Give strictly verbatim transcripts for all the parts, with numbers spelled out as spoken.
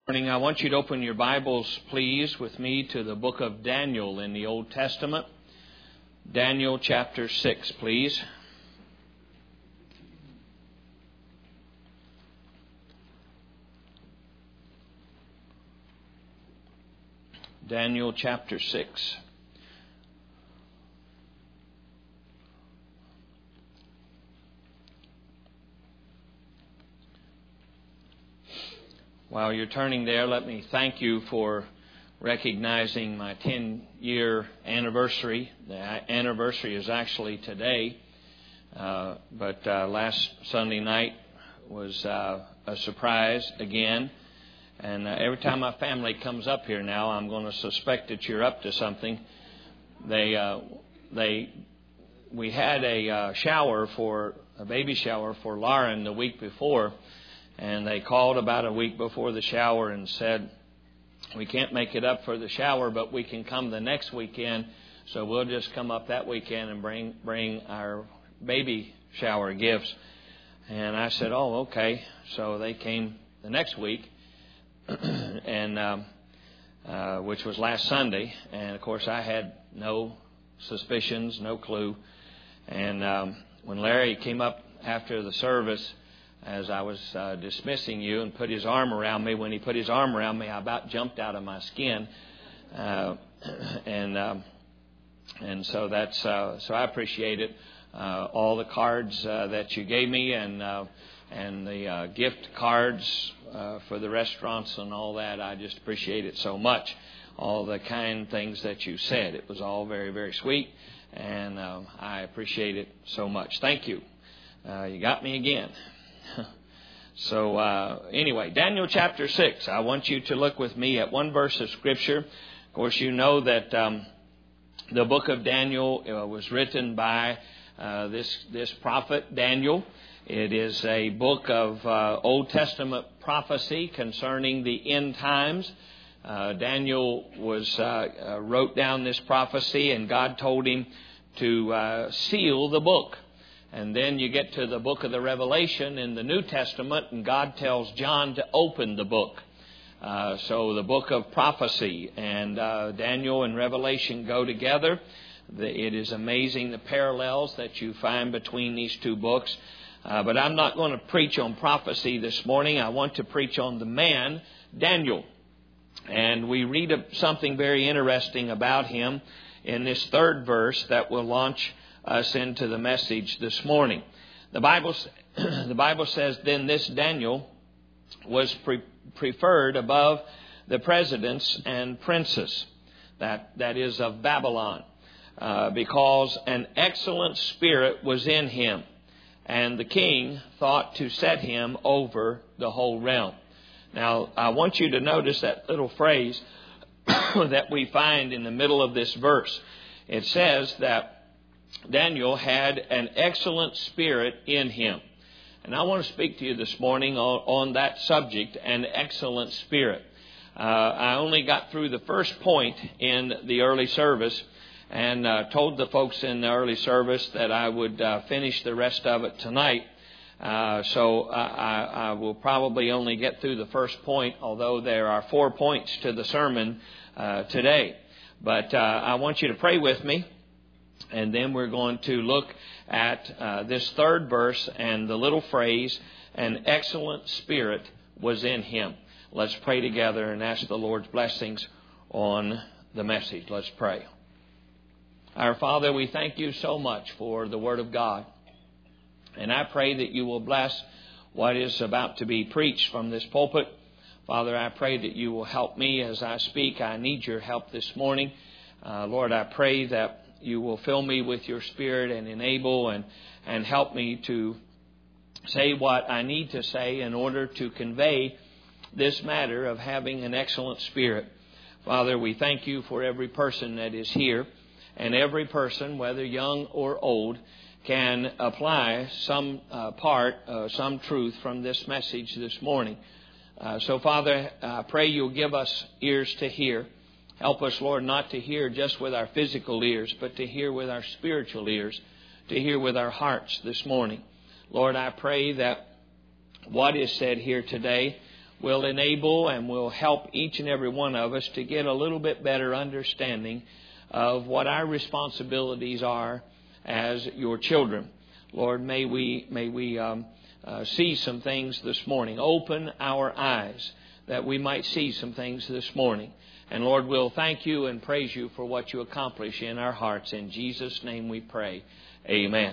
Morning. I want you to open your Bibles, please, with me to the book of Daniel in the Old Testament. Daniel chapter six, please. Daniel chapter six. While you're turning there, let me thank you for recognizing my ten-year anniversary. The anniversary is actually today, uh, but uh, last Sunday night was uh, a surprise again. And uh, every time my family comes up here now, I'm going to suspect that you're up to something. They, uh, they, we had a uh, shower for a baby shower for Lauren the week before. And they called about a week before the shower and said, we can't make it up for the shower, but we can come the next weekend. So we'll just come up that weekend and bring bring our baby shower gifts. And I said, oh, okay. So they came the next week, and um, uh, which was last Sunday. And, of course, I had no suspicions, no clue. And um, when Larry came up after the service, as I was uh, dismissing you, and put his arm around me. When he put his arm around me, I about jumped out of my skin, uh, and um, and so that's uh, so I appreciate it. Uh, all the cards uh, that you gave me, and uh, and the uh, gift cards uh, for the restaurants and all that. I just appreciate it so much. All the kind things that you said. It was all very, very sweet, and uh, I appreciate it so much. Thank you. Uh, you got me again. So uh, anyway, Daniel chapter six. I want you to look with me at one verse of Scripture. Of course, you know that um, the book of Daniel uh, was written by uh, this this prophet Daniel. It is a book of uh, Old Testament prophecy concerning the end times. Uh, Daniel was uh, uh, wrote down this prophecy, and God told him to uh, seal the book. And then you get to the book of the Revelation in the New Testament, and God tells John to open the book. Uh, so the book of prophecy and uh, Daniel and Revelation go together. The, it is amazing the parallels that you find between these two books. Uh, but I'm not going to preach on prophecy this morning. I want to preach on the man, Daniel. And we read something very interesting about him in this third verse that will launch us into the message this morning. The Bible, the Bible says, then this Daniel was pre- preferred above the presidents and princes, that, that is of Babylon, uh, because an excellent spirit was in him, and the king thought to set him over the whole realm. Now, I want you to notice that little phrase that we find in the middle of this verse. It says that Daniel had an excellent spirit in him. And I want to speak to you this morning on, on that subject, an excellent spirit. Uh, I only got through the first point in the early service, and uh, told the folks in the early service that I would uh, finish the rest of it tonight. Uh, so I, I will probably only get through the first point, although there are four points to the sermon uh, today. But uh, I want you to pray with me. And then we're going to look at uh, this third verse and the little phrase, an excellent spirit was in him. Let's pray together and ask the Lord's blessings on the message. Let's pray. Our Father, we thank you so much for the Word of God. And I pray that you will bless what is about to be preached from this pulpit. Father, I pray that you will help me as I speak. I need your help this morning. Uh, Lord, I pray that you will fill me with your Spirit and enable and, and help me to say what I need to say in order to convey this matter of having an excellent spirit. Father, we thank you for every person that is here, and every person, whether young or old, can apply some uh, part, uh, some truth from this message this morning. Uh, so, Father, I pray you'll give us ears to hear. Help us, Lord, not to hear just with our physical ears, but to hear with our spiritual ears, to hear with our hearts this morning. Lord, I pray that what is said here today will enable and will help each and every one of us to get a little bit better understanding of what our responsibilities are as your children. Lord, may we may we um, uh, see some things this morning. Open our eyes that we might see some things this morning. And Lord, we'll thank you and praise you for what you accomplish in our hearts. In Jesus' name we pray. Amen.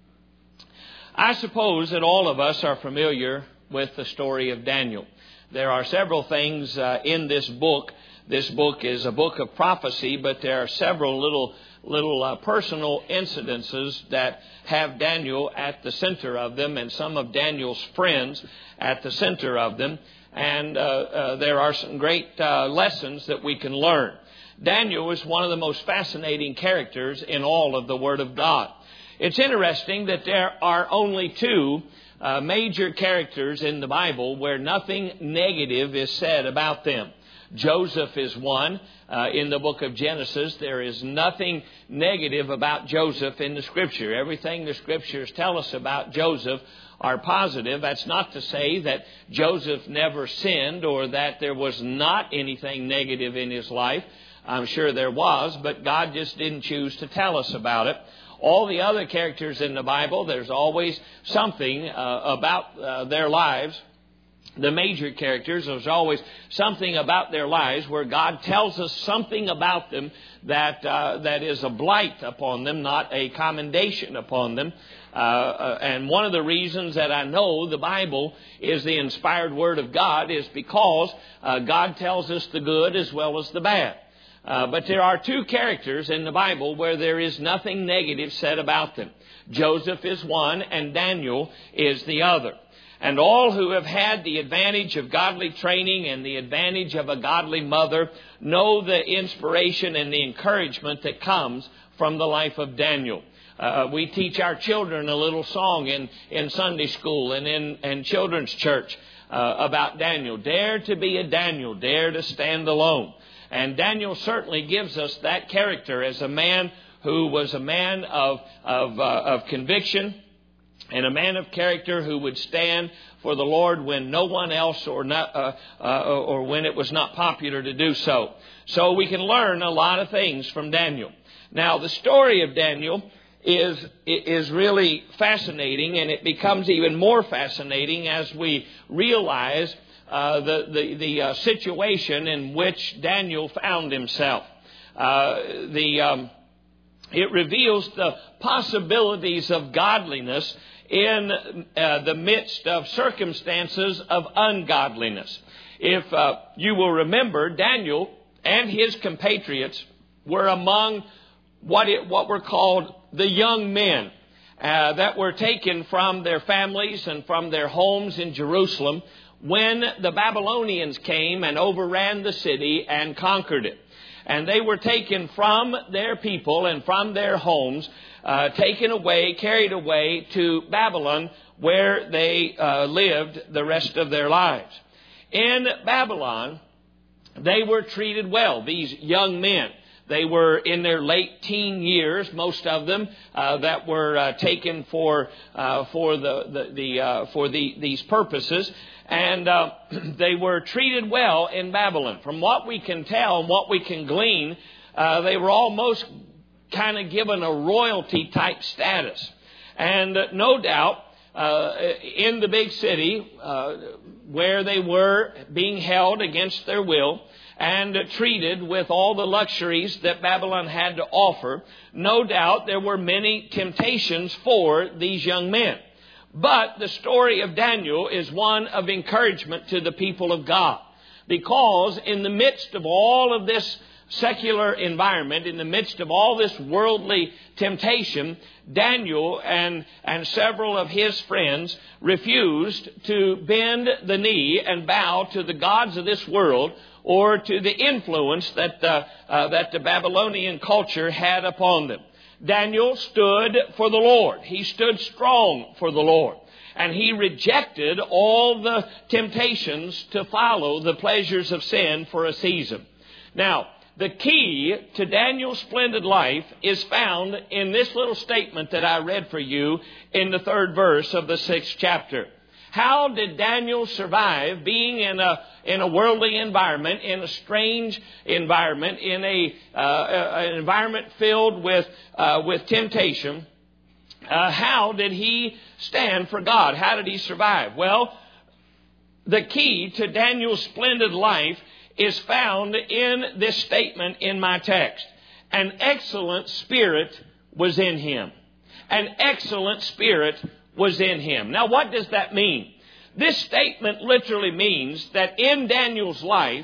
I suppose that all of us are familiar with the story of Daniel. There are several things uh, in this book. This book is a book of prophecy, but there are several little little uh, personal incidences that have Daniel at the center of them, and some of Daniel's friends at the center of them. And uh, uh, there are some great uh, lessons that we can learn. Daniel is one of the most fascinating characters in all of the Word of God. It's interesting that there are only two uh, major characters in the Bible where nothing negative is said about them. Joseph is one. Uh, in the book of Genesis, there is nothing negative about Joseph in the Scripture. Everything the Scriptures tell us about Joseph are positive. That's not to say that Joseph never sinned or that there was not anything negative in his life. I'm sure there was, but God just didn't choose to tell us about it. All the other characters in the Bible, there's always something uh, about uh, their lives. The major characters, there's always something about their lives where God tells us something about them that uh, that is a blight upon them, not a commendation upon them. Uh, uh, and one of the reasons that I know the Bible is the inspired Word of God is because uh, God tells us the good as well as the bad. Uh, but there are two characters in the Bible where there is nothing negative said about them. Joseph is one and Daniel is the other. And all who have had the advantage of godly training and the advantage of a godly mother know the inspiration and the encouragement that comes from the life of Daniel. Uh, we teach our children a little song in, in Sunday school and in, in children's church uh, about Daniel. Dare to be a Daniel, dare to stand alone. And Daniel certainly gives us that character as a man who was a man of, of, uh, of conviction, and a man of character who would stand for the Lord when no one else or not, uh, uh, or when it was not popular to do so. So we can learn a lot of things from Daniel. Now, the story of Daniel is is really fascinating, and it becomes even more fascinating as we realize uh, the the, the uh, situation in which Daniel found himself. Uh, the um, it reveals the possibilities of godliness in uh, the midst of circumstances of ungodliness. If uh, you will remember, Daniel and his compatriots were among what it, what were called the young men uh, that were taken from their families and from their homes in Jerusalem when the Babylonians came and overran the city and conquered it. And they were taken from their people and from their homes, uh, taken away, carried away to Babylon, where they uh, lived the rest of their lives. In Babylon, they were treated well, these young men. They were in their late teen years, most of them, uh, that were uh, taken for uh, for the the, the uh, for the, these purposes, and uh, they were treated well in Babylon. From what we can tell and what we can glean, uh, they were almost kind of given a royalty type status, and uh, no doubt uh, in the big city uh, where they were being held against their will and treated with all the luxuries that Babylon had to offer, no doubt there were many temptations for these young men. But the story of Daniel is one of encouragement to the people of God, because in the midst of all of this secular environment, in the midst of all this worldly temptation, Daniel and, and several of his friends refused to bend the knee and bow to the gods of this world, or to the influence that the, uh, that the Babylonian culture had upon them. Daniel stood for the Lord. He stood strong for the Lord. And he rejected all the temptations to follow the pleasures of sin for a season. Now, the key to Daniel's splendid life is found in this little statement that I read for you in the third verse of the sixth chapter. How did Daniel survive being in a in a worldly environment, in a strange environment, in a uh, an environment filled with uh, with temptation? Uh, how did he stand for God? How did he survive? Well, the key to Daniel's splendid life is found in this statement in my text. An excellent spirit was in him. An excellent spirit was in him. Now, what does that mean? This statement literally means that in Daniel's life,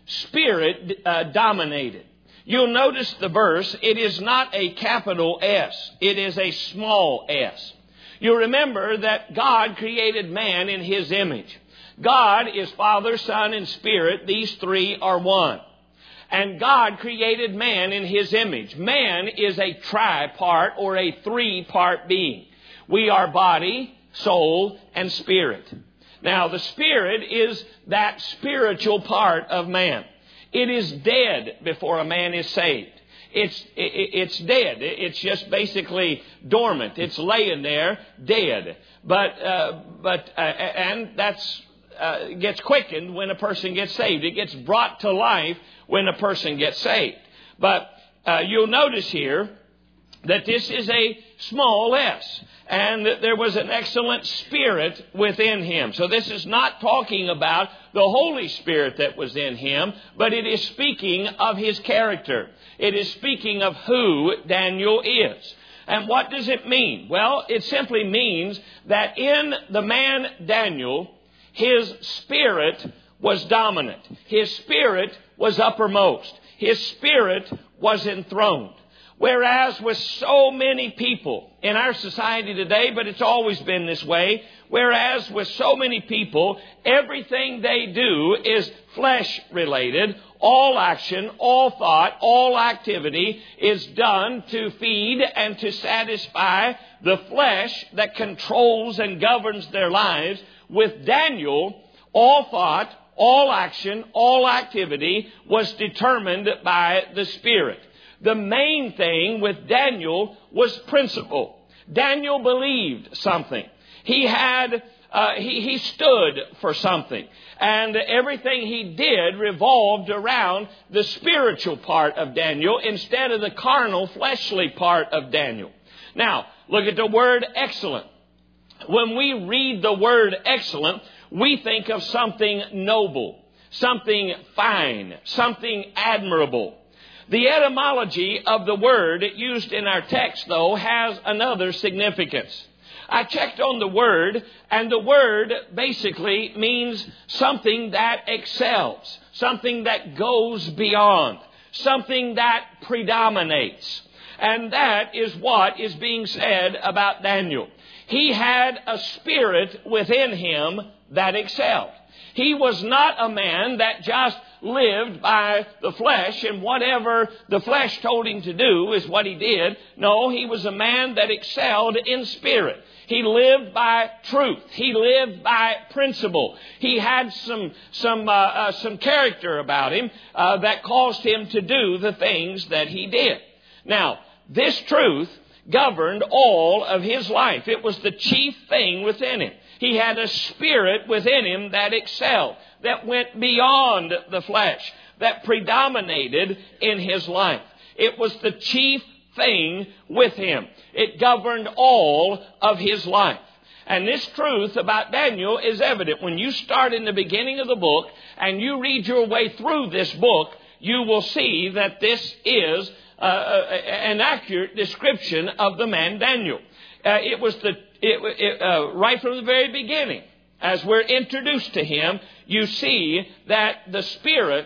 spirit uh, dominated. You'll notice the verse, it is not a capital S. It is a small s. You'll remember that God created man in His image. God is Father, Son, and Spirit. These three are one. And God created man in His image. Man is a tripart or a three-part being. We are body, soul, and spirit. Now, the spirit is that spiritual part of man. It is dead before a man is saved. It's it's dead. It's just basically dormant. It's laying there dead. But uh, but uh, and that's uh, gets quickened when a person gets saved. It gets brought to life when a person gets saved. But uh, you'll notice here that this is a small s, and that there was an excellent spirit within him. So this is not talking about the Holy Spirit that was in him, but it is speaking of his character. It is speaking of who Daniel is. And what does it mean? Well, it simply means that in the man Daniel, his spirit was dominant. His spirit was uppermost. His spirit was enthroned. Whereas with so many people in our society today, but it's always been this way, whereas with so many people, everything they do is flesh related. All action, all thought, all activity is done to feed and to satisfy the flesh that controls and governs their lives. With Daniel, all thought, all action, all activity was determined by the Spirit. The main thing with Daniel was principle. Daniel believed something. He had, uh, he, he stood for something. And everything he did revolved around the spiritual part of Daniel instead of the carnal, fleshly part of Daniel. Now, look at the word excellent. When we read the word excellent, we think of something noble, something fine, something admirable. The etymology of the word used in our text, though, has another significance. I checked on the word, and the word basically means something that excels, something that goes beyond, something that predominates. And that is what is being said about Daniel. He had a spirit within him that excelled. He was not a man that just lived by the flesh, and whatever the flesh told him to do is what he did. No, he was a man that excelled in spirit. He lived by truth. He lived by principle. He had some some uh, uh, some character about him uh, that caused him to do the things that he did. Now, this truth governed all of his life. It was the chief thing within him. He had a spirit within him that excelled, that went beyond the flesh, that predominated in his life. It was the chief thing with him. It governed all of his life. And this truth about Daniel is evident. When you start in the beginning of the book and you read your way through this book, you will see that this is uh, an accurate description of the man Daniel. Uh, it was the it, it, uh, right from the very beginning. As we're introduced to him, you see that the Spirit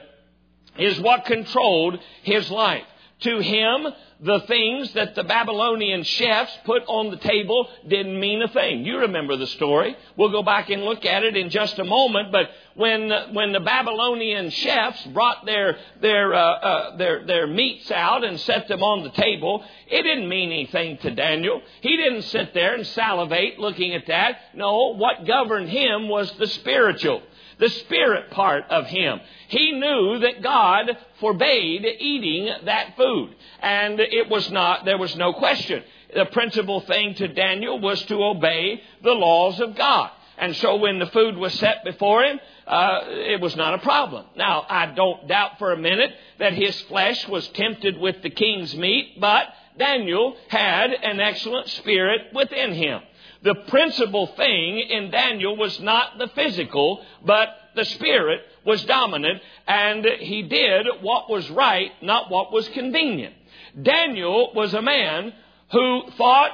is what controlled his life. To him, the things that the Babylonian chefs put on the table didn't mean a thing. You remember the story. We'll go back and look at it in just a moment. But when when the Babylonian chefs brought their their uh, uh, their their meats out and set them on the table, it didn't mean anything to Daniel. He didn't sit there and salivate looking at that. No, what governed him was the spiritual. The spirit part of him. He knew that God forbade eating that food. And it was not, there was no question. The principal thing to Daniel was to obey the laws of God. And so when the food was set before him, uh, it was not a problem. Now, I don't doubt for a minute that his flesh was tempted with the king's meat, but Daniel had an excellent spirit within him. The principal thing in Daniel was not the physical, but the spirit was dominant, and he did what was right, not what was convenient. Daniel was a man who thought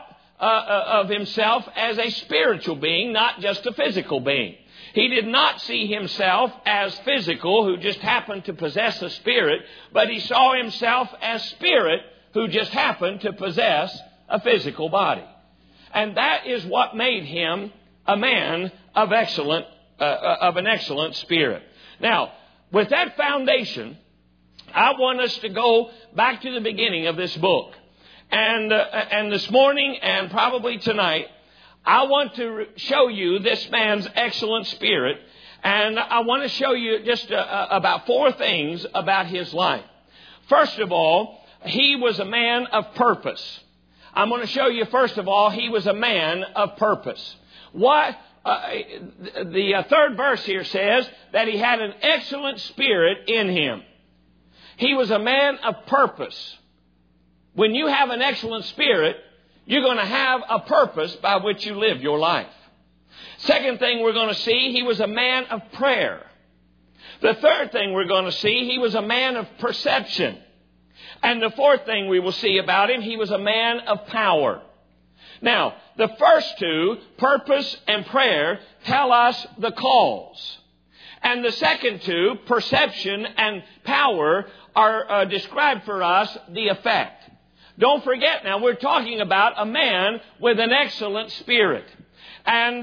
uh, of himself as a spiritual being, not just a physical being. He did not see himself as physical, who just happened to possess a spirit, but he saw himself as spirit, who just happened to possess a physical body. And that is what made him a man of excellent, uh, of an excellent spirit. Now, with that foundation, I want us to go back to the beginning of this book. And, uh, and this morning and probably tonight, I want to show you this man's excellent spirit. And I want to show you just uh, about four things about his life. First of all, he was a man of purpose. I'm going to show you, first of all, he was a man of purpose. What uh, the uh, third verse here says that he had an excellent spirit in him. He was a man of purpose. When you have an excellent spirit, you're going to have a purpose by which you live your life. Second thing we're going to see, he was a man of prayer. The third thing we're going to see, he was a man of perception. And the fourth thing we will see about him, he was a man of power. Now, the first two, purpose and prayer, tell us the cause. And the second two, perception and power, are uh, described for us the effect. Don't forget now, we're talking about a man with an excellent spirit. And, uh,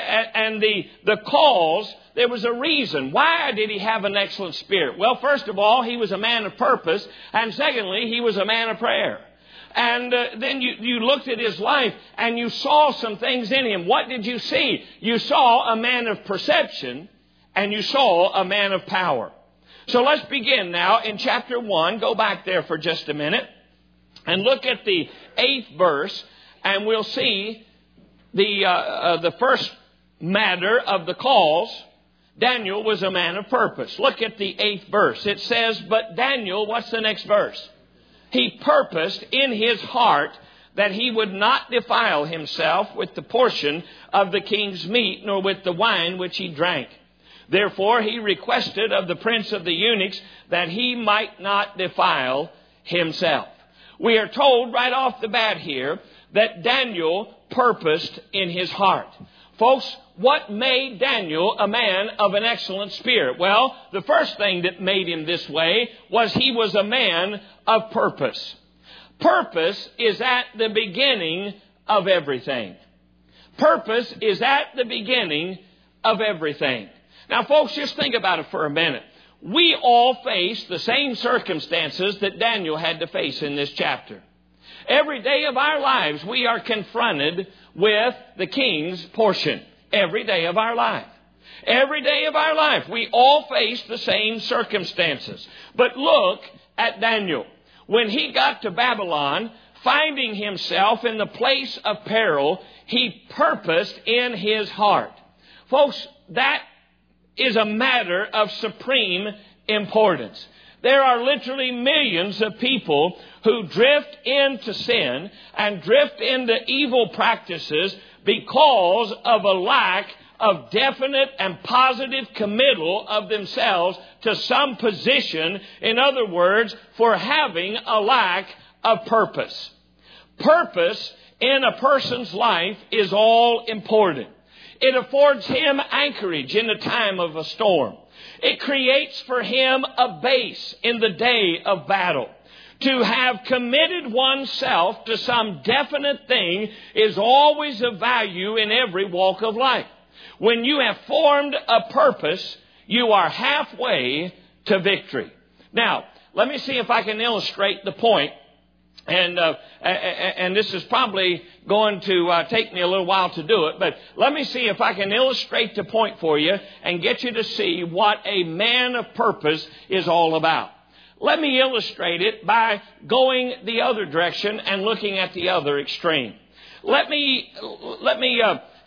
and the, the cause, there was a reason. Why did he have an excellent spirit? Well, first of all, he was a man of purpose. And secondly, he was a man of prayer. And uh, then you, you looked at his life and you saw some things in him. What did you see? You saw a man of perception and you saw a man of power. So let's begin now in chapter one. Go back there for just a minute and look at the eighth verse, and we'll see the uh, uh, the first matter of the cause. Daniel was a man of purpose. Look at the eighth verse. It says, but Daniel, what's the next verse? He purposed in his heart that he would not defile himself with the portion of the king's meat, nor with the wine which he drank. Therefore he requested of the prince of the eunuchs that he might not defile himself. We are told right off the bat here that Daniel purposed in his heart. Folks, what made Daniel a man of an excellent spirit? Well, the first thing that made him this way was he was a man of purpose. Purpose is at the beginning of everything. Purpose is at the beginning of everything. Now, folks, just think about it for a minute. We all face the same circumstances that Daniel had to face in this chapter. Every day of our lives, we are confronted with the king's portion. Every day of our life. Every day of our life, we all face the same circumstances. But look at Daniel. When he got to Babylon, finding himself in the place of peril, he purposed in his heart. Folks, that is a matter of supreme importance. There are literally millions of people who drift into sin and drift into evil practices because of a lack of definite and positive committal of themselves to some position. In other words, for having a lack of purpose. Purpose in a person's life is all important. It affords him anchorage in the time of a storm. It creates for him a base in the day of battle. To have committed oneself to some definite thing is always of value in every walk of life. When you have formed a purpose, you are halfway to victory. Now, let me see if I can illustrate the point. And uh, and this is probably going to uh, take me a little while to do it. But let me see if I can illustrate the point for you and get you to see what a man of purpose is all about. Let me illustrate it by going the other direction and looking at the other extreme. Let me let me uh,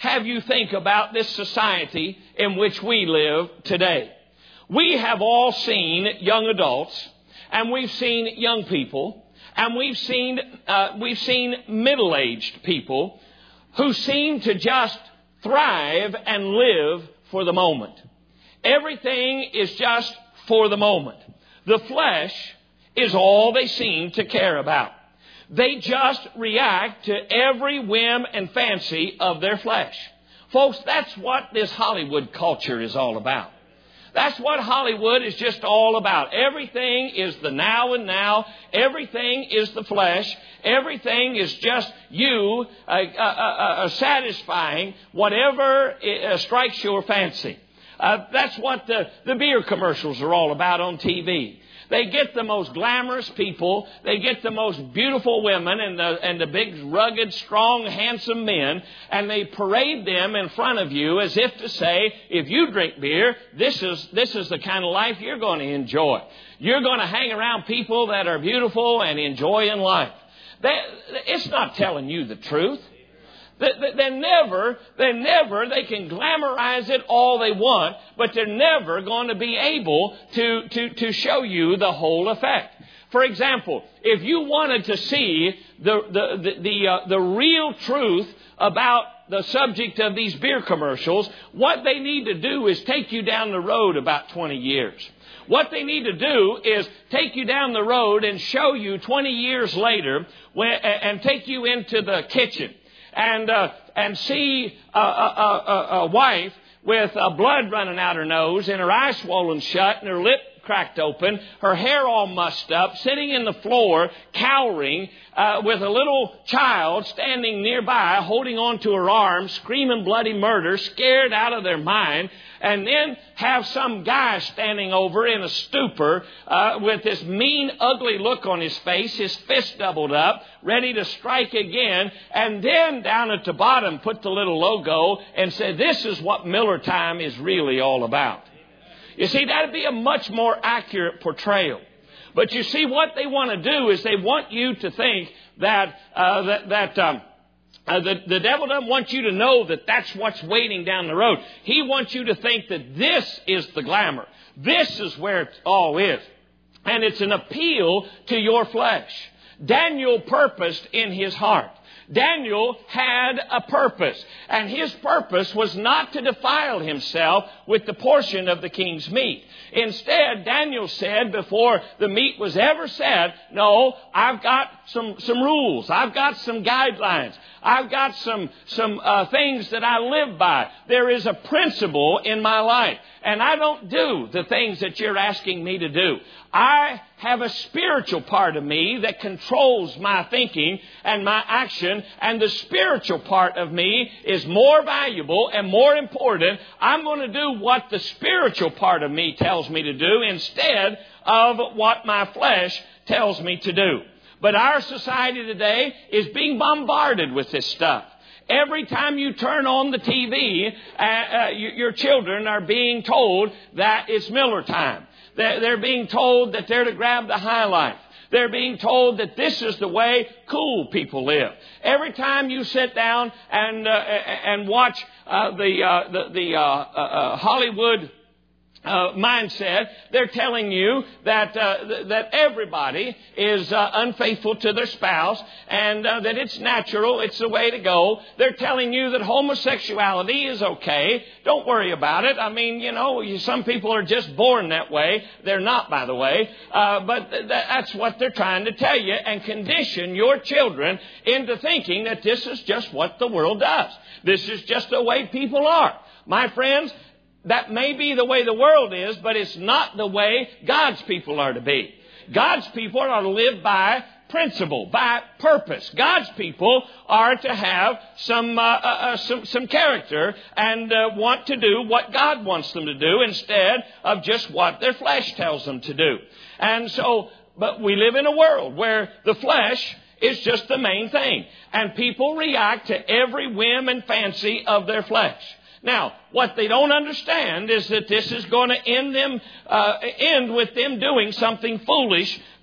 have you think about this society in which we live today. We have all seen young adults, and we've seen young people, and we've seen uh, we've seen middle-aged people who seem to just thrive and live for the moment. Everything is just for the moment. The flesh is all they seem to care about. They just react to every whim and fancy of their flesh. Folks, that's what this Hollywood culture is all about. That's what Hollywood is just all about. Everything is the now and now. Everything is the flesh. Everything is just you uh, uh, uh, uh, satisfying whatever uh, strikes your fancy. Uh, that's what the, the beer commercials are all about on T V. They get the most glamorous people. They get the most beautiful women and the, and the big, rugged, strong, handsome men. And they parade them in front of you as if to say, if you drink beer, this is, this is the kind of life you're going to enjoy. You're going to hang around people that are beautiful and enjoying life. They, it's not telling you the truth. They're never, they're never, they can glamorize it all they want, but they're never going to be able to, to, to show you the whole effect. For example, if you wanted to see the, the, the, the, uh, the real truth about the subject of these beer commercials, what they need to do is take you down the road about twenty years. What they need to do is take you down the road and show you twenty years later when, and take you into the kitchen. And uh, and see a, a, a, a wife with uh, blood running out her nose and her eyes swollen shut and her lip cracked open, her hair all mussed up, sitting in the floor, cowering, uh, with a little child standing nearby, holding on to her arm, screaming bloody murder, scared out of their mind, and then have some guy standing over in a stupor uh, with this mean, ugly look on his face, his fist doubled up, ready to strike again, and then down at the bottom put the little logo and said, this is what Miller Time is really all about. You see, that would be a much more accurate portrayal. But you see, what they want to do is they want you to think that uh, that, that um, uh, the, the devil doesn't want you to know that that's what's waiting down the road. He wants you to think that this is the glamour. This is where it all is. And it's an appeal to your flesh. Daniel purposed in his heart. Daniel had a purpose, and his purpose was not to defile himself with the portion of the king's meat. Instead, Daniel said before the meat was ever said, no, I've got some, some rules. I've got some guidelines. I've got some, some uh, things that I live by. There is a principle in my life, and I don't do the things that you're asking me to do. I have a spiritual part of me that controls my thinking and my action, and the spiritual part of me is more valuable and more important. I'm going to do what the spiritual part of me tells me to do instead of what my flesh tells me to do. But our society today is being bombarded with this stuff. Every time you turn on the T V, uh, uh, your children are being told that it's Miller time. They're being told that they're to grab the high life. They're being told that this is the way cool people live. Every time you sit down and uh, and watch uh, the uh, the, the uh, uh, Hollywood Uh, mindset, they're telling you that uh, th- that everybody is uh, unfaithful to their spouse, and uh, that it's natural, it's the way to go. They're telling you that homosexuality is okay. Don't worry about it. I mean, you know, you, some people are just born that way. They're not, by the way. Uh, but th- that's what they're trying to tell you and condition your children into thinking that this is just what the world does. This is just the way people are. My friends, that may be the way the world is, but it's not the way God's people are to be. God's people are to live by principle, by purpose. God's people are to have some uh, uh, some, some character and uh, want to do what God wants them to do instead of just what their flesh tells them to do. And so, but we live in a world where the flesh is just the main thing, and people react to every whim and fancy of their flesh. Now, what they don't understand is that this is going to end them, uh, end with them doing something foolish that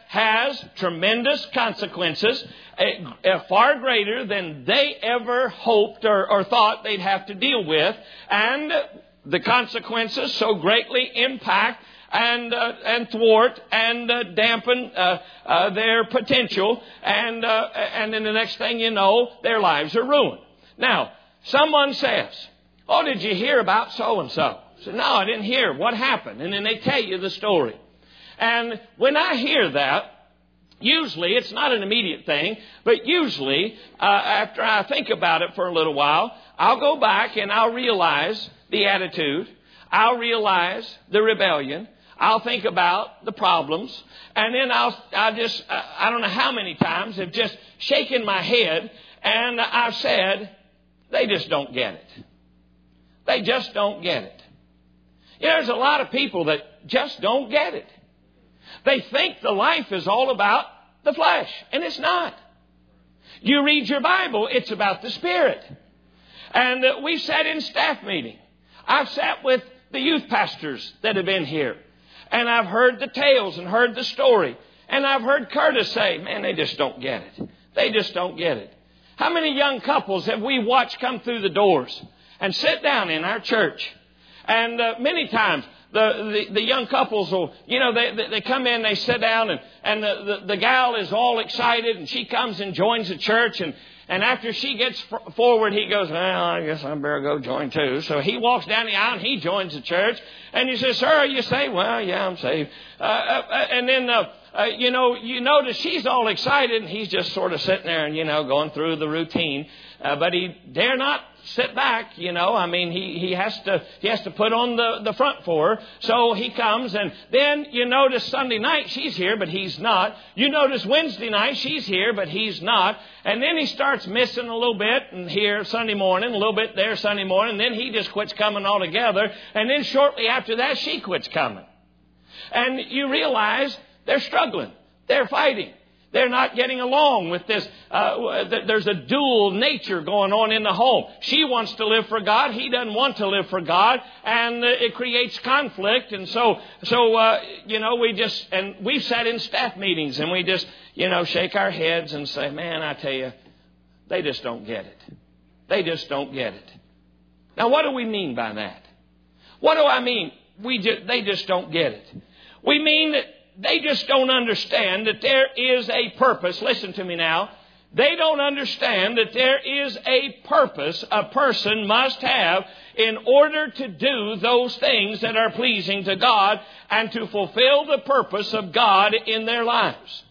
has tremendous consequences, uh, uh, far greater than they ever hoped or, or thought they'd have to deal with. And the consequences so greatly impact and uh, and thwart and uh, dampen uh, uh, their potential. And, uh, and then the next thing you know, their lives are ruined. Now, someone says, oh, did you hear about so-and-so? I said, no, I didn't hear. What happened? And then they tell you the story. And when I hear that, usually it's not an immediate thing, but usually uh, after I think about it for a little while, I'll go back and I'll realize the attitude. I'll realize the rebellion. I'll think about the problems. And then I'll, I'll just, I don't know how many times have just shaken my head and I've said, they just don't get it. They just don't get it. You know, there's a lot of people that just don't get it. They think the life is all about the flesh, and it's not. You read your Bible, it's about the Spirit. And uh, we've sat in staff meeting. I've sat with the youth pastors that have been here, and I've heard the tales and heard the story. And I've heard Curtis say, man, they just don't get it. They just don't get it. How many young couples have we watched come through the doors and sit down in our church? And uh, many times the, the, the young couples will, you know, they, they come in, they sit down, and, and the, the, the gal is all excited, and she comes and joins the church. And, and after she gets f- forward, he goes, well, I guess I better go join too. So he walks down the aisle and he joins the church. And you say, sir, are you saved? Well, yeah, I'm saved. Uh, uh, and then, uh, uh, you know, you notice she's all excited, and he's just sort of sitting there and, you know, going through the routine. Uh, but he dare not sit back, you know. I mean, he, he has to he has to put on the, the front for her. So he comes, and then you notice Sunday night she's here, but he's not. You notice Wednesday night she's here, but he's not. And then he starts missing a little bit, and here Sunday morning, a little bit there Sunday morning. Then he just quits coming altogether. And then shortly after that, she quits coming. And you realize they're struggling. They're fighting. They're not getting along with this. Uh, there's a dual nature going on in the home. She wants to live for God. He doesn't want to live for God. And it creates conflict. And so, so uh, you know, we just, and we've sat in staff meetings and we just, you know, shake our heads and say, man, I tell you, they just don't get it. They just don't get it. Now, what do we mean by that? What do I mean? We just, they just don't get it. We mean that they just don't understand that there is a purpose. Listen to me now. They don't understand that there is a purpose a person must have in order to do those things that are pleasing to God and to fulfill the purpose of God in their lives.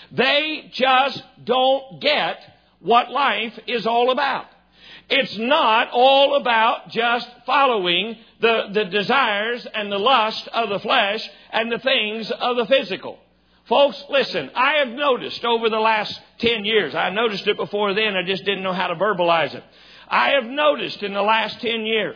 They just don't get what life is all about. It's not all about just following the, the desires and the lust of the flesh and the things of the physical. Folks, listen, I have noticed over the last ten years, I noticed it before then, I just didn't know how to verbalize it. I have noticed in the last ten years,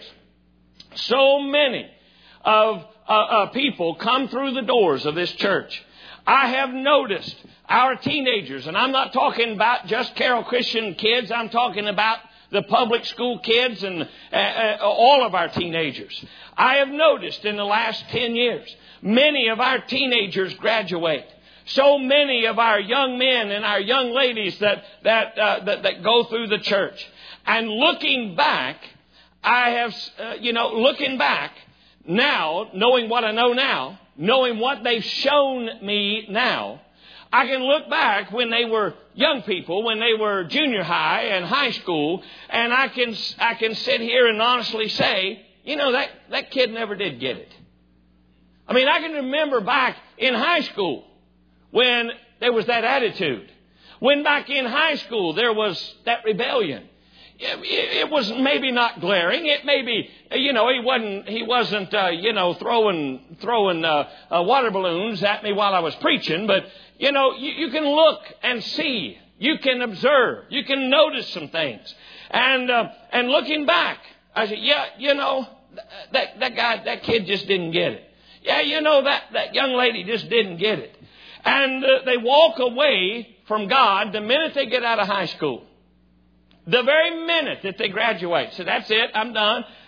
so many of uh, uh, people come through the doors of this church. I have noticed our teenagers, and I'm not talking about just Carroll Christian kids, I'm talking about the public school kids and uh, uh, all of our teenagers. I have noticed in the last ten years, many of our teenagers graduate. So many of our young men and our young ladies that that uh, that, that go through the church. And looking back, I have, uh, you know, looking back now, knowing what I know now, knowing what they've shown me now, I can look back when they were young people, when they were junior high and high school, and I can I can sit here and honestly say, you know, that, that kid never did get it. I mean, I can remember back in high school when there was that attitude. When back in high school there was that rebellion. It was maybe not glaring. It may be, you know, he wasn't, he wasn't, uh, you know, throwing, throwing, uh, uh, water balloons at me while I was preaching. But, you know, you, you can look and see. You can observe. You can notice some things. And, uh, and looking back, I said, yeah, you know, that, that guy, that kid just didn't get it. Yeah, you know, that, that young lady just didn't get it. And uh, they walk away from God the minute they get out of high school. The very minute that they graduate. So that's it. I'm done.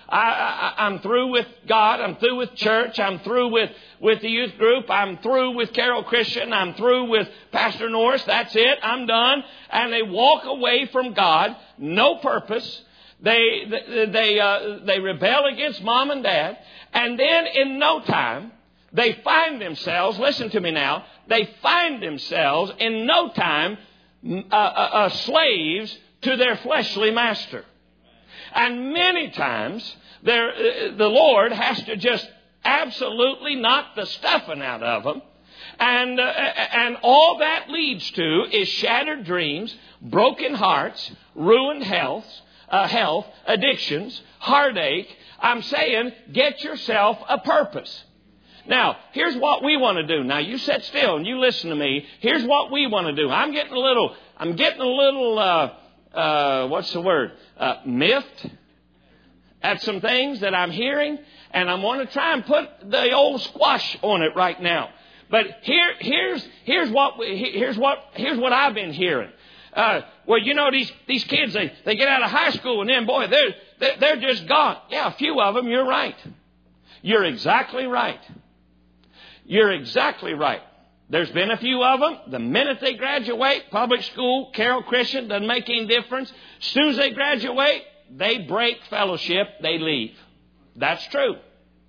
I, I, I'm through with God. I'm through with church. I'm through with, with the youth group. I'm through with Carroll Christian. I'm through with Pastor Norris. That's it. I'm done. And they walk away from God. No purpose. They, they, they, uh, they rebel against mom and dad. And then in no time, they find themselves, listen to me now, they find themselves in no time uh, uh, uh, slaves to their fleshly master. And many times, there, uh, the Lord has to just absolutely knock the stuffing out of them. And, uh, and all that leads to is shattered dreams, broken hearts, ruined health, uh, health, addictions, heartache. I'm saying, get yourself a purpose. Now, here's what we want to do. Now, you sit still and you listen to me. Here's what we want to do. I'm getting a little, I'm getting a little, uh, uh, what's the word? Uh, miffed at some things that I'm hearing. And I want to try and put the old squash on it right now. But here, here's, here's what, we, here's what, here's what I've been hearing. Uh, well, you know, these, these kids, they, they get out of high school and then, boy, they're, they're, they're just gone. Yeah, a few of them, you're right. You're exactly right. You're exactly right. There's been a few of them. The minute they graduate, public school, Carroll Christian, doesn't make any difference. As soon as they graduate, they break fellowship, they leave. That's true.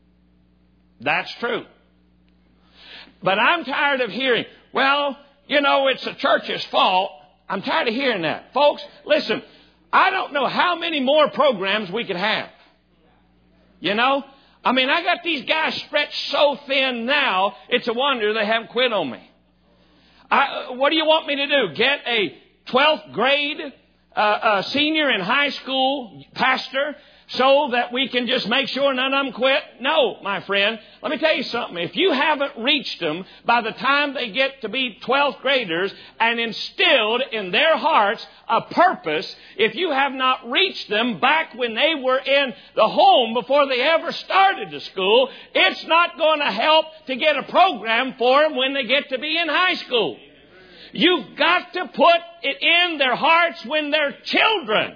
That's true. But I'm tired of hearing, well, you know, it's the church's fault. I'm tired of hearing that. Folks, listen, I don't know how many more programs we could have. You know? I mean, I got these guys stretched so thin now, it's a wonder they haven't quit on me. I, what do you want me to do? Get a twelfth grade uh, uh, senior in high school pastor so that we can just make sure none of them quit? No, my friend. Let me tell you something. If you haven't reached them by the time they get to be twelfth graders and instilled in their hearts a purpose, if you have not reached them back when they were in the home before they ever started to school, it's not going to help to get a program for them when they get to be in high school. You've got to put it in their hearts when they're children.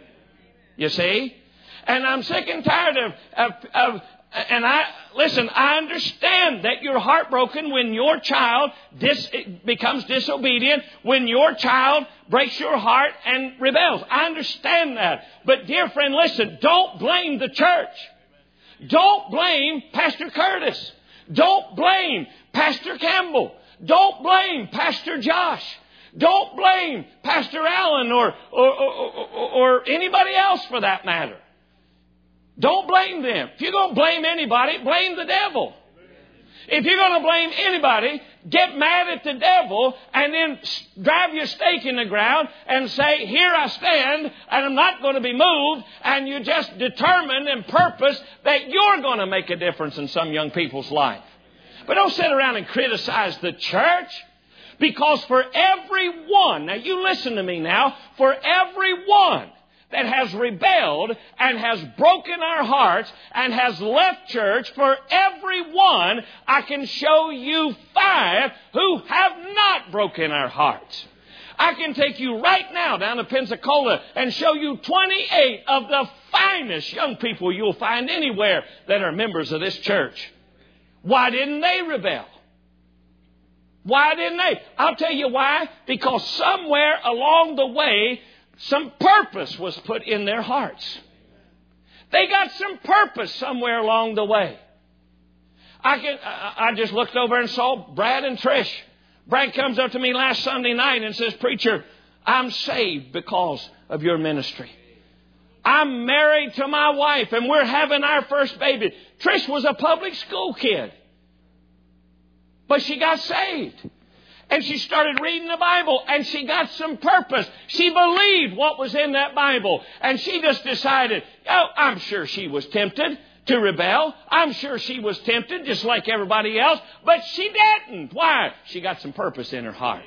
You see? And I'm sick and tired of, of, of, and I, listen, I understand that you're heartbroken when your child dis, becomes disobedient, when your child breaks your heart and rebels. I understand that. But dear friend, listen, don't blame the church. Don't blame Pastor Curtis. Don't blame Pastor Campbell. Don't blame Pastor Josh. Don't blame Pastor Allen or, or, or, or, or anybody else for that matter. Don't blame them. If you're going to blame anybody, blame the devil. If you're going to blame anybody, get mad at the devil and then drive your stake in the ground and say, here I stand and I'm not going to be moved. And you just determine and purpose that you're going to make a difference in some young people's life. But don't sit around and criticize the church. Because for everyone, now you listen to me now, for everyone that has rebelled and has broken our hearts and has left church, for everyone, I can show you five who have not broken our hearts. I can take you right now down to Pensacola and show you twenty-eight of the finest young people you'll find anywhere that are members of this church. Why didn't they rebel? Why didn't they? I'll tell you why. Because somewhere along the way, some purpose was put in their hearts. They got some purpose somewhere along the way. I can, I just looked over and saw Brad and Trish. Brad comes up to me last Sunday night and says, "Preacher, I'm saved because of your ministry. I'm married to my wife and we're having our first baby." Trish was a public school kid. But she got saved. And she started reading the Bible and she got some purpose. She believed what was in that Bible. And she just decided, oh, I'm sure she was tempted to rebel. I'm sure she was tempted just like everybody else. But she didn't. Why? She got some purpose in her heart.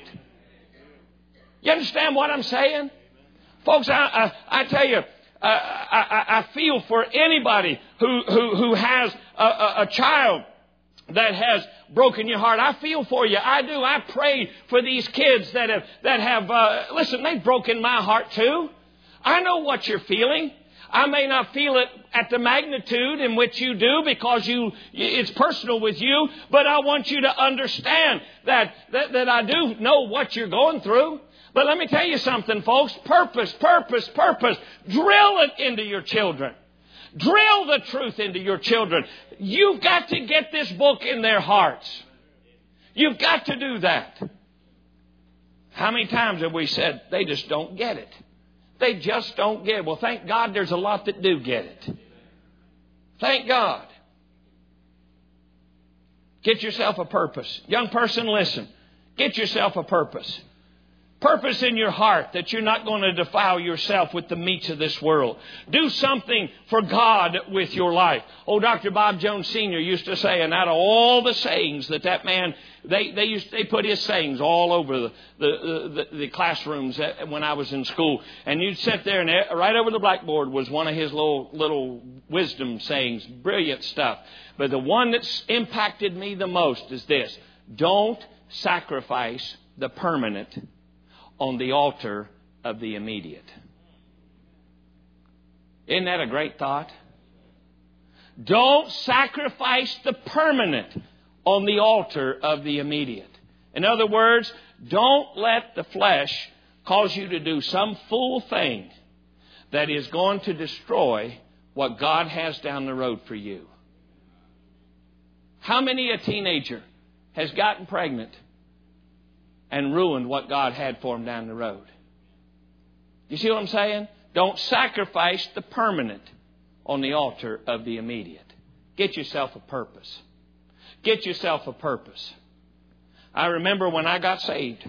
You understand what I'm saying? Folks, I, I, I tell you, uh, I, I feel for anybody who, who, who has a, a, a child that has broken your heart. I feel for you. I do. I pray for these kids that have, that have, uh, listen, they've broken my heart too. I know what you're feeling. I may not feel it at the magnitude in which you do because you it's personal with you, but I want you to understand that, that, that I do know what you're going through. But let me tell you something, folks. Purpose, purpose, purpose. Drill it into your children. Drill the truth into your children. You've got to get this book in their hearts. You've got to do that. How many times have we said, they just don't get it? They just don't get it. Well, thank God there's a lot that do get it. Thank God. Get yourself a purpose. Young person, listen. Get yourself a purpose. Purpose in your heart that you're not going to defile yourself with the meats of this world. Do something for God with your life. Oh, Doctor Bob Jones Senior used to say, and out of all the sayings that that man, they they used they put his sayings all over the the, the, the classrooms when I was in school. And you'd sit there and right over the blackboard was one of his little little wisdom sayings. Brilliant stuff. But the one that's impacted me the most is this: don't sacrifice the permanent on the altar of the immediate. Isn't that a great thought? Don't sacrifice the permanent on the altar of the immediate. In other words, don't let the flesh cause you to do some fool thing that is going to destroy what God has down the road for you. How many a teenager has gotten pregnant and ruined what God had for him down the road? You see what I'm saying? Don't sacrifice the permanent on the altar of the immediate. Get yourself a purpose. Get yourself a purpose. I remember when I got saved,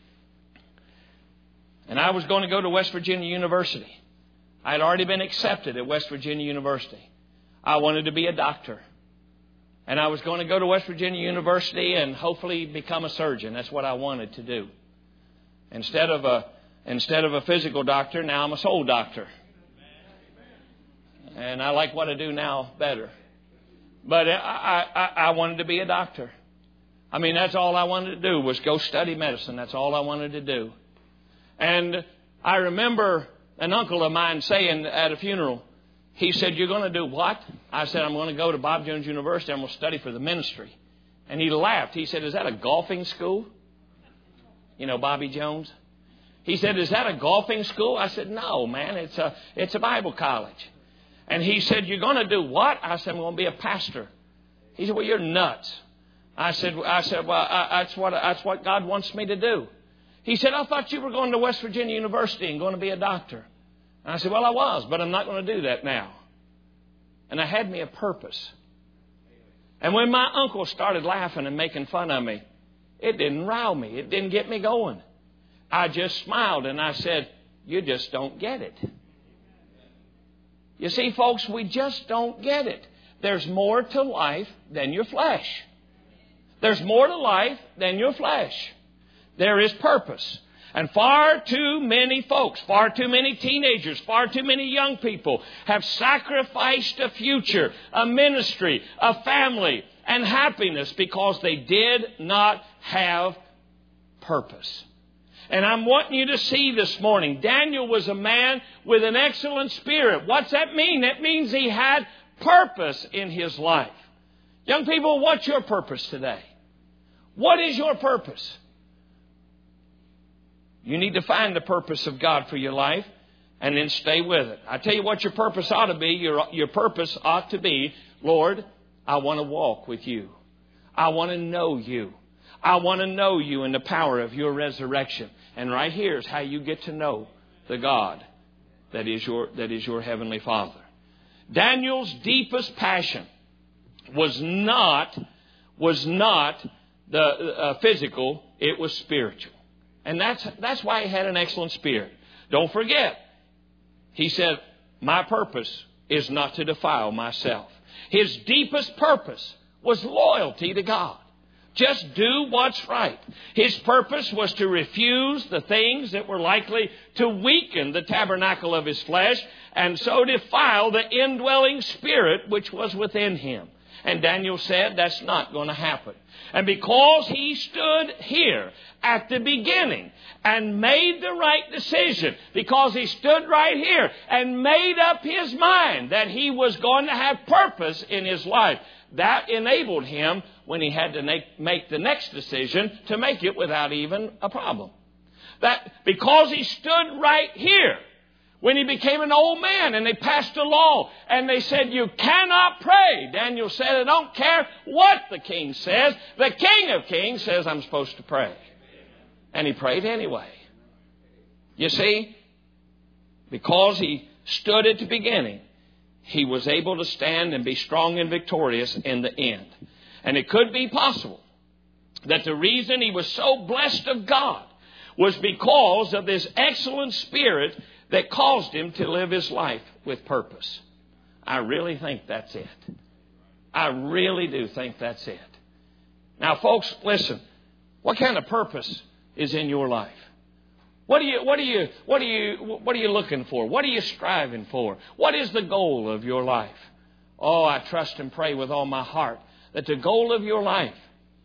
and I was going to go to West Virginia University. I had already been accepted at West Virginia University. I wanted to be a doctor. And I was going to go to West Virginia University and hopefully become a surgeon. That's what I wanted to do. Instead of a instead of a physical doctor, now I'm a soul doctor. And I like what I do now better. But I, I, I wanted to be a doctor. I mean, that's all I wanted to do was go study medicine. That's all I wanted to do. And I remember an uncle of mine saying at a funeral, he said, "You're going to do what?" I said, "I'm going to go to Bob Jones University. I'm going to study for the ministry." And he laughed. He said, "Is that a golfing school?" You know, Bobby Jones. He said, "Is that a golfing school?" I said, "No, man. It's a it's a Bible college." And he said, "You're going to do what?" I said, "I'm going to be a pastor." He said, "Well, you're nuts." I said, "I said, well, I, that's what that's what God wants me to do." He said, "I thought you were going to West Virginia University and going to be a doctor." And I said, "Well, I was, but I'm not going to do that now." And I had me a purpose. And when my uncle started laughing and making fun of me, it didn't rile me. It didn't get me going. I just smiled and I said, "You just don't get it." You see, folks, we just don't get it. There's more to life than your flesh. There's more to life than your flesh. There is purpose. And far too many folks, far too many teenagers, far too many young people have sacrificed a future, a ministry, a family, and happiness because they did not have purpose. And I'm wanting you to see this morning, Daniel was a man with an excellent spirit. What's that mean? That means he had purpose in his life. Young people, what's your purpose today? What is your purpose? You need to find the purpose of God for your life and then stay with it. I tell you what your purpose ought to be. Your, your purpose ought to be, "Lord, I want to walk with you. I want to know you. I want to know you in the power of your resurrection." And right here is how you get to know the God that is your, that is your heavenly Father. Daniel's deepest passion was not, was not the uh, physical, it was spiritual. And that's that's why he had an excellent spirit. Don't forget, he said, "My purpose is not to defile myself." His deepest purpose was loyalty to God. Just do what's right. His purpose was to refuse the things that were likely to weaken the tabernacle of his flesh and so defile the indwelling spirit which was within him. And Daniel said that's not going to happen. And because he stood here at the beginning and made the right decision because he stood right here and made up his mind that he was going to have purpose in his life. That enabled him, when he had to make, make the next decision, to make it without even a problem. That because he stood right here, when he became an old man and they passed a law and they said, you cannot pray. Daniel said, I don't care what the king says. The King of Kings says I'm supposed to pray. And he prayed anyway. You see, because he stood at the beginning, he was able to stand and be strong and victorious in the end. And it could be possible that the reason he was so blessed of God was because of this excellent spirit that caused him to live his life with purpose. I really think that's it. I really do think that's it. Now, folks, listen. What kind of purpose is in your life? What are you, what are you, what are you, what are you looking for? What are you striving for? What is the goal of your life? Oh, I trust and pray with all my heart that the goal of your life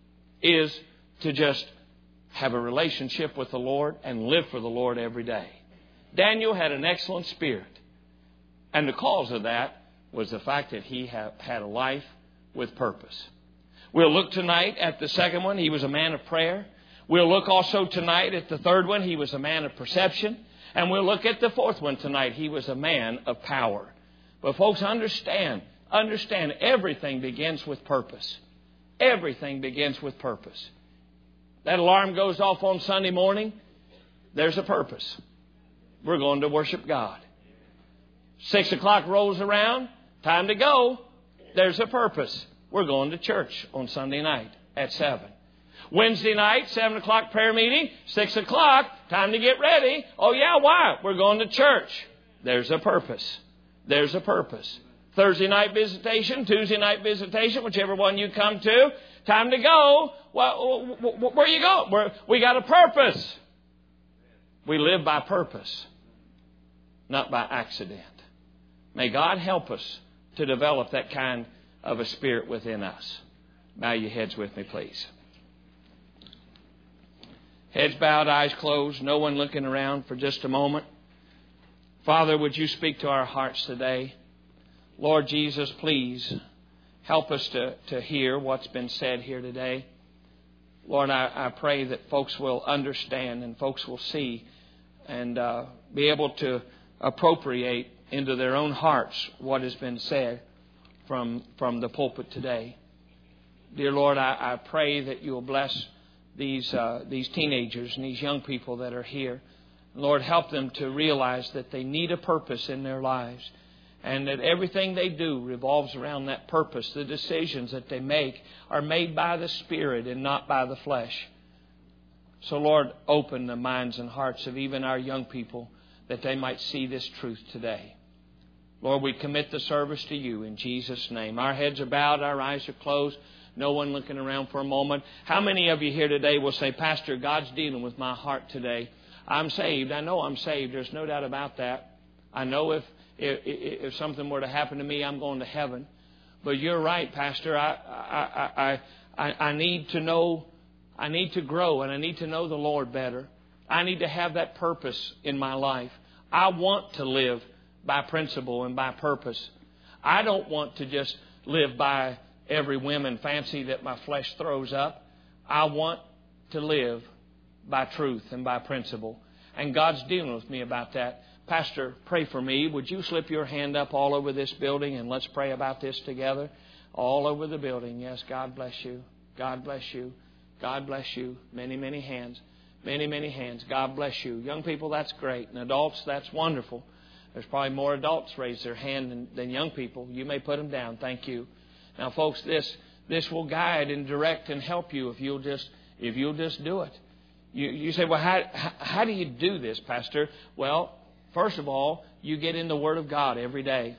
is to just have a relationship with the Lord and live for the Lord every day. Daniel had an excellent spirit. And the cause of that was the fact that he had a life with purpose. We'll look tonight at the second one. He was a man of prayer. We'll look also tonight at the third one. He was a man of perception. And we'll look at the fourth one tonight. He was a man of power. But folks, understand, understand everything begins with purpose. Everything begins with purpose. That alarm goes off on Sunday morning. There's a purpose. We're going to worship God. Six o'clock rolls around. Time to go. There's a purpose. We're going to church on Sunday night at seven. Wednesday night, seven o'clock prayer meeting. Six o'clock. Time to get ready. Oh yeah, why? We're going to church. There's a purpose. There's a purpose. Thursday night visitation, Tuesday night visitation, whichever one you come to. Time to go. Well, where you go? We're, we got a purpose. We live by purpose, not by accident. May God help us to develop that kind of a spirit within us. Bow your heads with me, please. Heads bowed, eyes closed, no one looking around for just a moment. Father, would you speak to our hearts today? Lord Jesus, please help us to, to hear what's been said here today. Lord, I, I pray that folks will understand and folks will see and uh, be able to appropriate into their own hearts what has been said from, from the pulpit today. Dear Lord, I, I pray that you will bless these, uh, these teenagers and these young people that are here. Lord, help them to realize that they need a purpose in their lives and that everything they do revolves around that purpose. The decisions that they make are made by the Spirit and not by the flesh. So, Lord, open the minds and hearts of even our young people that they might see this truth today. Lord, we commit the service to you in Jesus' name. Our heads are bowed, our eyes are closed, no one looking around for a moment. How many of you here today will say, Pastor, God's dealing with my heart today. I'm saved. I know I'm saved. There's no doubt about that. I know if, if, if something were to happen to me, I'm going to heaven. But you're right, Pastor. I, I, I, I, I need to know I need to grow and I need to know the Lord better. I need to have that purpose in my life. I want to live by principle and by purpose. I don't want to just live by every whim and fancy that my flesh throws up. I want to live by truth and by principle. And God's dealing with me about that. Pastor, pray for me. Would you slip your hand up all over this building and let's pray about this together? All over the building. Yes, God bless you. God bless you. God bless you. Many, many hands. Many, many hands. God bless you. Young people, that's great. And adults, that's wonderful. There's probably more adults raise their hand than, than young people. You may put them down. Thank you. Now, folks, this this will guide and direct and help you if you'll just if you'll just do it. You you say, well, how how, how do you do this, Pastor? Well, first of all, you get in the Word of God every day.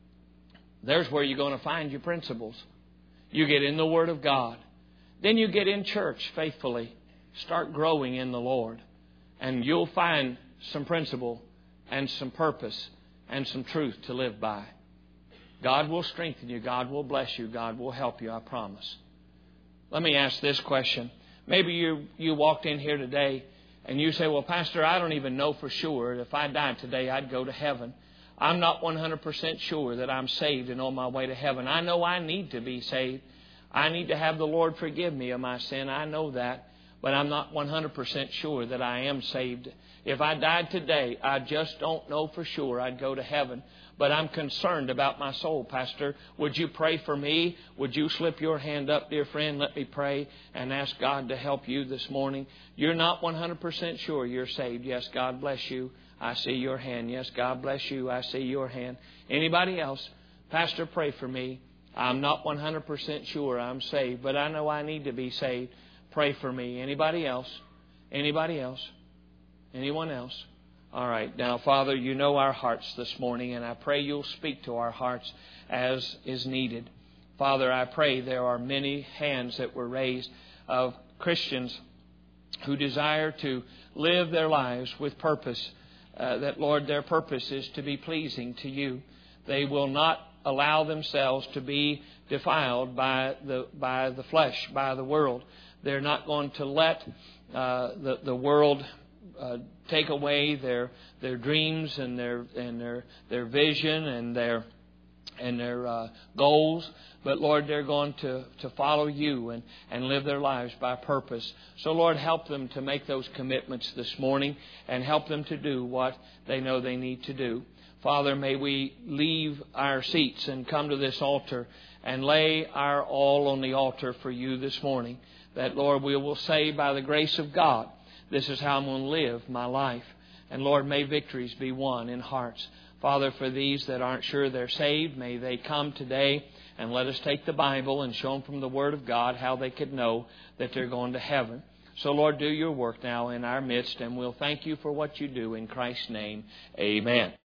There's where you're going to find your principles. You get in the Word of God. Then you get in church faithfully. Start growing in the Lord. And you'll find some principle and some purpose and some truth to live by. God will strengthen you. God will bless you. God will help you, I promise. Let me ask this question. Maybe you you walked in here today and you say, well, Pastor, I don't even know for sure if I died today I'd go to heaven. I'm not one hundred percent sure that I'm saved and on my way to heaven. I know I need to be saved. I need to have the Lord forgive me of my sin. I know that. But I'm not one hundred percent sure that I am saved. If I died today, I just don't know for sure I'd go to heaven. But I'm concerned about my soul, Pastor. Would you pray for me? Would you slip your hand up, dear friend? Let me pray and ask God to help you this morning. You're not one hundred percent sure you're saved. Yes, God bless you. I see your hand. Yes, God bless you. I see your hand. Anybody else? Pastor, pray for me. I'm not one hundred percent sure I'm saved, but I know I need to be saved. Pray for me. Anybody else? Anybody else? Anyone else? All right. Now, Father, you know our hearts this morning, and I pray you'll speak to our hearts as is needed. Father, I pray there are many hands that were raised of Christians who desire to live their lives with purpose, uh, that, Lord, their purpose is to be pleasing to you. They will not allow themselves to be defiled by the by the flesh, by the world. They're not going to let uh, the the world uh, take away their their dreams and their and their their vision and their and their uh, goals. But Lord, they're going to, to follow you and, and live their lives by purpose. So Lord, help them to make those commitments this morning and help them to do what they know they need to do. Father, may we leave our seats and come to this altar and lay our all on the altar for you this morning. That, Lord, we will say by the grace of God, this is how I'm going to live my life. And Lord, may victories be won in hearts. Father, for these that aren't sure they're saved, may they come today and let us take the Bible and show them from the Word of God how they could know that they're going to heaven. So, Lord, do your work now in our midst, and we'll thank you for what you do. In Christ's name, amen.